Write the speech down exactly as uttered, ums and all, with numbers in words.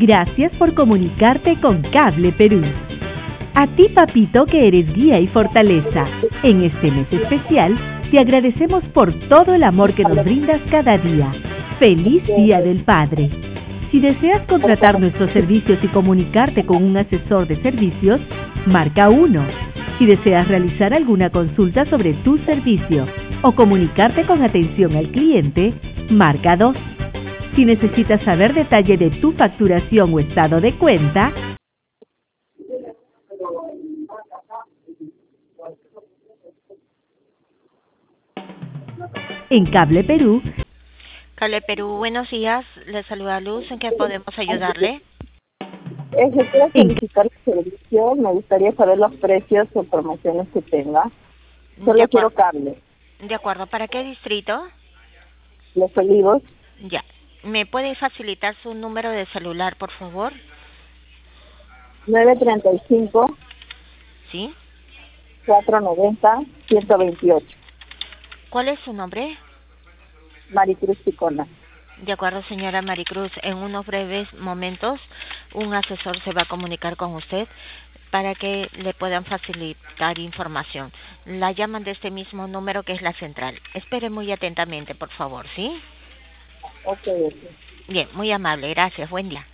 Gracias por comunicarte con Cable Perú. A ti, papito, que eres guía y fortaleza. En este mes especial, te agradecemos por todo el amor que nos brindas cada día. ¡Feliz Día del Padre! Si deseas contratar nuestros servicios y comunicarte con un asesor de servicios, marca uno. Si deseas realizar alguna consulta sobre tu servicio o comunicarte con atención al cliente, marca dos. Si necesitas saber detalle de tu facturación o estado de cuenta, en Cable Perú. Cable Perú, buenos días. Le saluda Luz. ¿En qué podemos ayudarle? Eh, si quiero solicitar servicio, me gustaría saber los precios o promociones que tenga. Solo quiero cable. De acuerdo. ¿Para qué distrito? Los Olivos. Ya. ¿Me puede facilitar su número de celular, por favor? nueve treinta y cinco. ¿Sí? cuatrocientos noventa, ciento veintiocho. ¿Cuál es su nombre? Maricruz Picona. De acuerdo, señora Maricruz. En unos breves momentos, un asesor se va a comunicar con usted para que le puedan facilitar información. La llaman de este mismo número que es la central. Espere muy atentamente, por favor, ¿sí? Ok, ok. Bien, muy amable. Gracias. Buen día.